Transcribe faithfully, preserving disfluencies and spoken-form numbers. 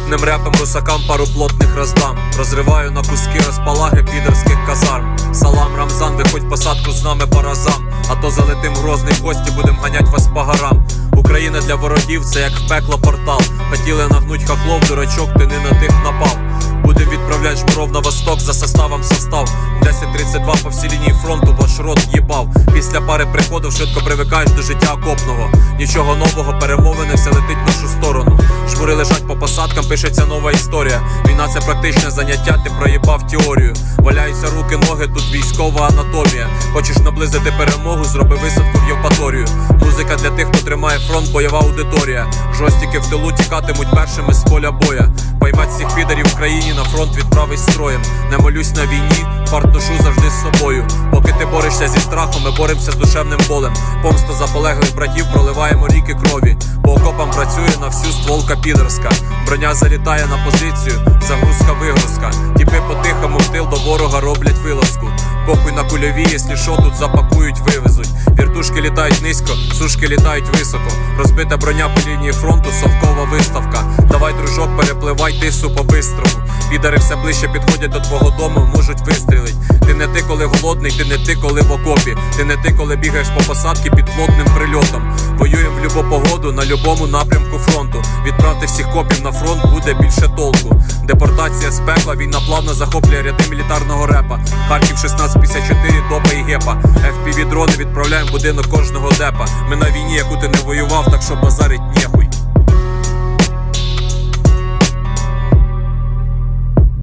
Брудним репом русакам пару плотних роздам. Розриваю на куски розпалаги підерських казарм. Салам, Рамзан, виходь в посадку з нами по разам. А то залетим грозний в гості, будем ганять вас по горам. Україна для ворогів, це як в пекло портал. Хотіли нагнуть хохлов, дурачок, ти не на тих напав. Будем відправлять жмуров на восток, за составом состав. десять тридцять два по всій лінії фронту, ваш рот їбав. Після пари приходів швидко привикаєш до життя окопного. Нічого нового, перемовини, все летить в нашу сторону. Жмури лежать по посадкам, пишеться нова історія. Війна це практичне заняття, ти проїбав теорію. Валяються руки, ноги, тут військова анатомія. Хочеш наблизити перемогу, зроби висадку в Євпаторію. Музика для тих, хто тримає фронт, бойова аудиторія. Жостики в тилу тікатимуть першими з поля боя. Поймать всіх підарів в країні, на фронт відправить строєм. Не молюсь на війні, фарт ношу завжди з собою. Поки ти борешся зі страхом, ми боремося з душевним болем. Помста за полеглих братів, проливаємо ріки крові. По окопам працює на всю стволка підерська. Броня залітає на позицію, загрузка вигрузка. Тіпи по-тихому в тил до ворога роблять вилазку. Похуй на кульові, якщо що, тут запакують, вивезуть. Віртушки літають низько, сушки літають високо. Розбита броня по лінії фронту, совкова виставка. Давай, дружок, перепливай тису по-бистрому. Підари все ближче підходять до твого дому, можуть вистрілить. Ти не ти, коли голодний, ти не ти, коли в окопі. Ти не ти, коли бігаєш по посадці під плотним прильотом. Воюєм в любу погоду, на любому напрямку фронту. Відправте всіх копів на фронт, буде більше толку. Депортація з пекла, війна плавно захоплює ряди мілітарного репа. Харків шістнадцять п'ятдесят чотири, доба і гепа. еф пі ві дрони відправляємо в будинок кожного депа. Ми на війні, яку ти не воював, так що базарить нехуй.